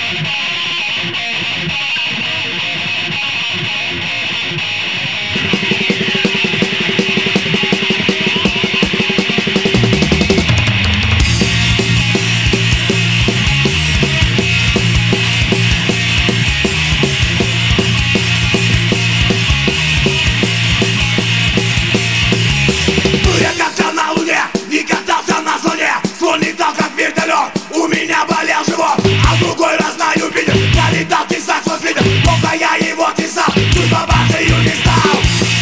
У меня болел живот, а другой раз на Юпитер пролетал тесак свой свитер. Плохо я его тесал, чуть побачаю не стал.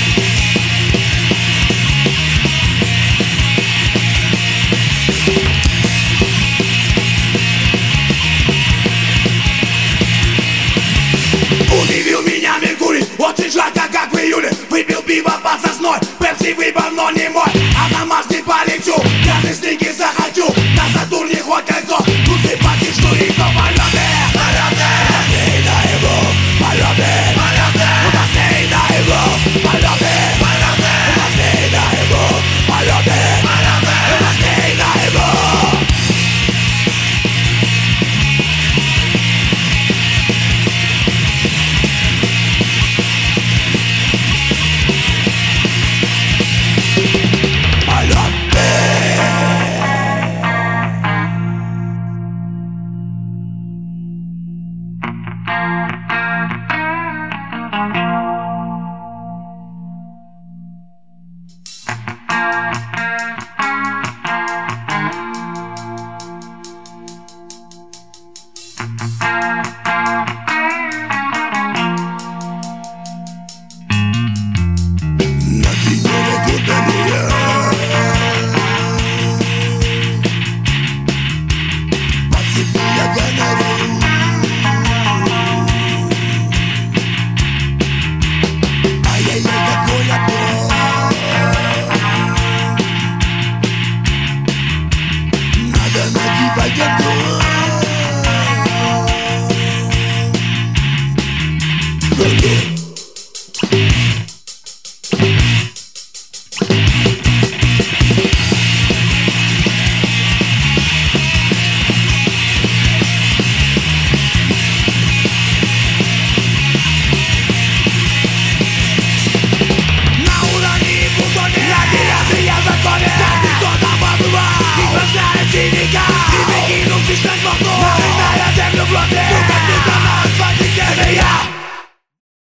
Удивил меня Меркурий, очень жарко, как в июле. Выпил пиво под сосной, пепси выбор, но не мой. А на Марс не полечу, я снеги захочу. На Сатурне хоть кольцо,